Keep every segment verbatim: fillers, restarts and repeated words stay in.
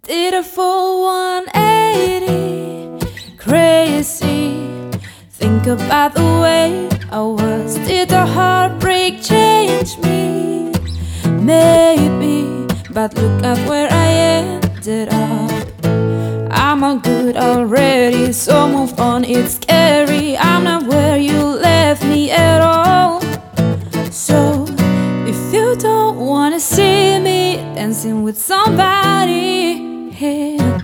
Did a full one eighty, crazy. Think about the way I was. Did the heartbreak change me? Maybe, but look at where I ended up. I'm all good already, so move on, it's scary. I'm not where you left me at all. So, if you don't wanna see me dancing with somebody, yeah.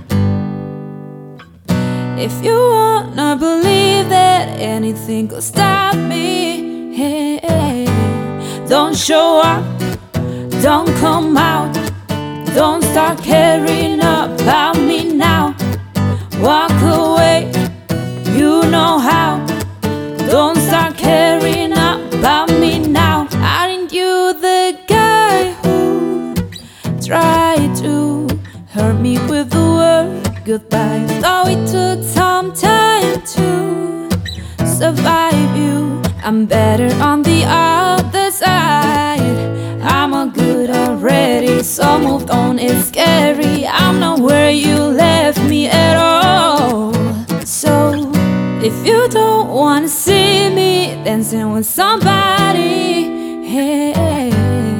If you wanna believe that anything could stop me, hey, don't show up, don't come out, don't start caring about me now. Walk away, you know how. Don't start caring about me now. Aren't you the guy who tried to hurt me with the word goodbye? Though it took some time to survive you, I'm better on the other side. I'm all good already, so moved on, it's scary. I'm not where you left me at all. So, if you don't wanna see me dancing with somebody, hey,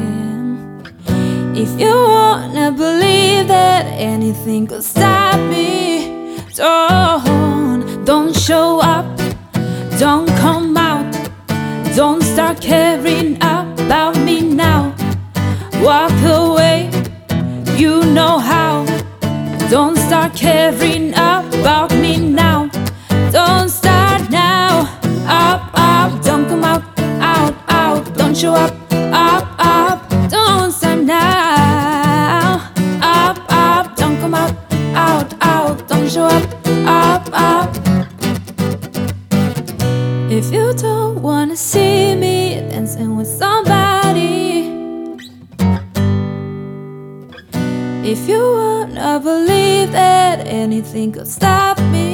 if you wanna believe that anything could stop me, don't, don't show up, don't come out, don't start caring about me now. Walk away, you know how. Don't start caring about me now. Don't start now. Up, up, don't come out, out, out. Don't show up, up, up. Don't start now. Up, up, don't come out, out, out. Don't show up, up, up. If you don't wanna see me dancing with somebody, if you wanna believe that anything could stop me,